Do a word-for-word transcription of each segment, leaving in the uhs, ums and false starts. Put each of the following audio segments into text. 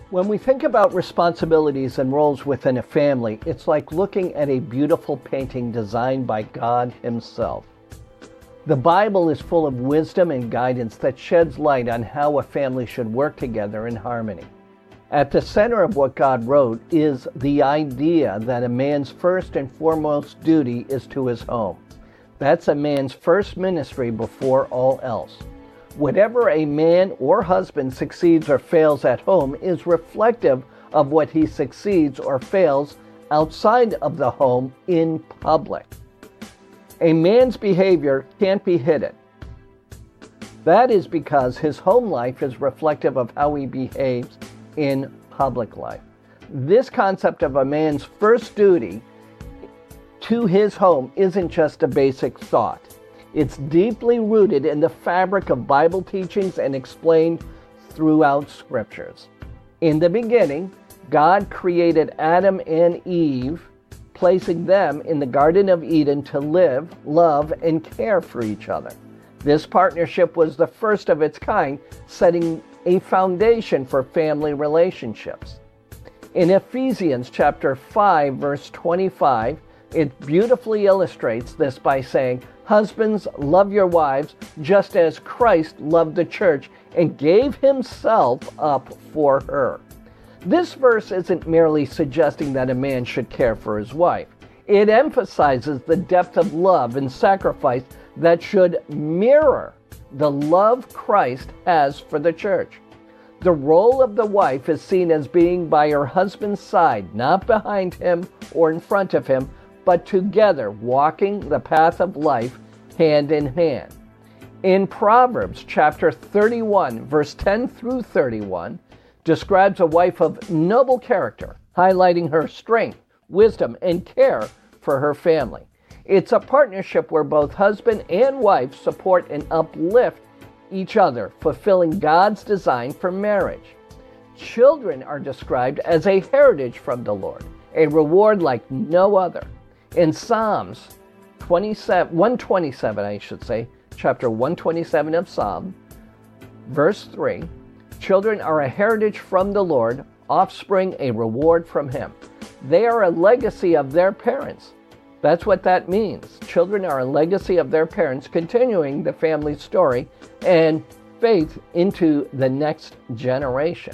When we think about responsibilities and roles within a family, it's like looking at a beautiful painting designed by God Himself. The Bible is full of wisdom and guidance that sheds light on how a family should work together in harmony. At the center of what God wrote is the idea that a man's first and foremost duty is to his home. That's a man's first ministry before all else. Whatever a man or husband succeeds or fails at home is reflective of what he succeeds or fails outside of the home in public. A man's behavior can't be hidden. That is because his home life is reflective of how he behaves in public life. This concept of a man's first duty to his home isn't just a basic thought. It's deeply rooted in the fabric of Bible teachings and explained throughout scriptures. In the beginning, God created Adam and Eve, placing them in the Garden of Eden to live, love, and care for each other. This partnership was the first of its kind, setting a foundation for family relationships. In Ephesians chapter five, verse twenty-five, it beautifully illustrates this by saying, "Husbands, love your wives, just as Christ loved the church and gave himself up for her." This verse isn't merely suggesting that a man should care for his wife. It emphasizes the depth of love and sacrifice that should mirror the love Christ has for the church. The role of the wife is seen as being by her husband's side, not behind him or in front of him, but together, walking the path of life hand in hand. In Proverbs chapter thirty-one, verse ten through thirty-one, describes a wife of noble character, highlighting her strength, wisdom, and care for her family. It's a partnership where both husband and wife support and uplift each other, fulfilling God's design for marriage. Children are described as a heritage from the Lord, a reward like no other. In Psalms twenty-seven, one twenty-seven, I should say, chapter one twenty-seven of Psalm, verse three, children are a heritage from the Lord, offspring a reward from Him. They are a legacy of their parents. That's what that means. Children are a legacy of their parents, continuing the family story and faith into the next generation.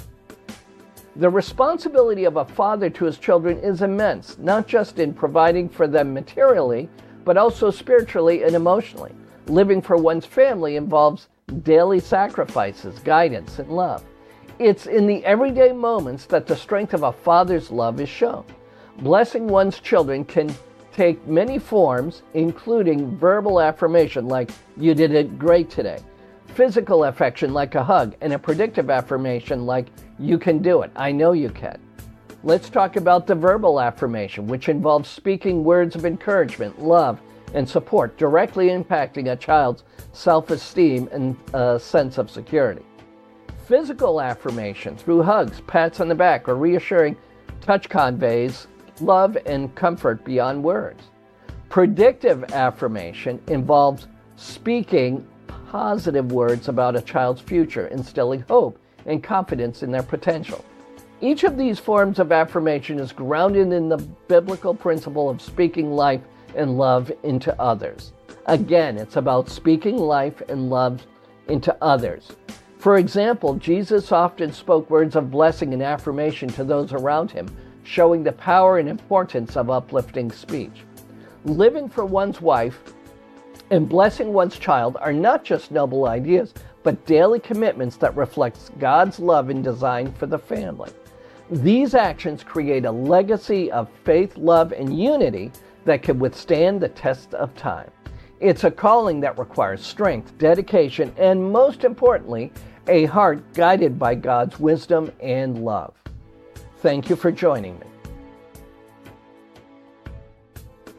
The responsibility of a father to his children is immense, not just in providing for them materially, but also spiritually and emotionally. Living for one's family involves daily sacrifices, guidance, and love. It's in the everyday moments that the strength of a father's love is shown. Blessing one's children can take many forms, including verbal affirmation like, "You did it great today," physical affection like a hug, and a predictive affirmation like, "You can do it, I know you can." Let's talk about the verbal affirmation, which involves speaking words of encouragement, love, and support, directly impacting a child's self-esteem and a sense of security. Physical affirmation through hugs, pats on the back, or reassuring touch conveys love and comfort beyond words. Predictive affirmation involves speaking positive words about a child's future, instilling hope and confidence in their potential. Each of these forms of affirmation is grounded in the biblical principle of speaking life and love into others. Again, it's about speaking life and love into others. For example, Jesus often spoke words of blessing and affirmation to those around him, showing the power and importance of uplifting speech. Living for one's wife and blessing one's child are not just noble ideas, but daily commitments that reflect God's love and design for the family. These actions create a legacy of faith, love, and unity that can withstand the test of time. It's a calling that requires strength, dedication, and most importantly, a heart guided by God's wisdom and love. Thank you for joining me.